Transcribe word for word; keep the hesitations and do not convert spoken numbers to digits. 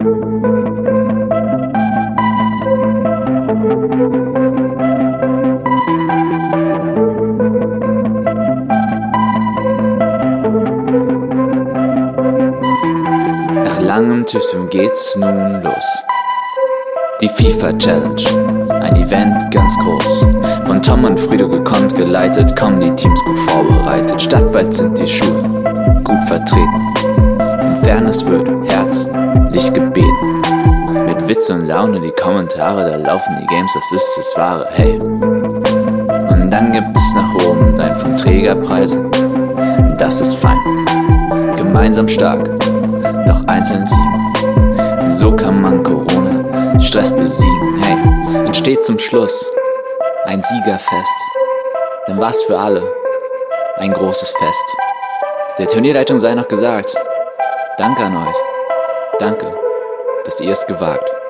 Nach langem Tüfteln geht's nun los. Die FIFA Challenge, ein Event ganz groß. Von Tom und Frido gekonnt geleitet, kommen die Teams gut vorbereitet. Stadtweit sind die Schulen gut vertreten. In Fairness wird herzlich gebeten. Mit Witz und Laune die Kommentare, da laufen die Games, das ist das Wahre, hey. Und dann gibt es nach oben ein von Trägerpreisen. Das ist fein, gemeinsam stark, doch einzeln siegen. So kann man Corona, Stress besiegen, hey. Entsteht zum Schluss ein Siegerfest. Dann war's für alle ein großes Fest. Der Turnierleitung sei noch gesagt, danke an euch, danke, dass ihr es gewagt.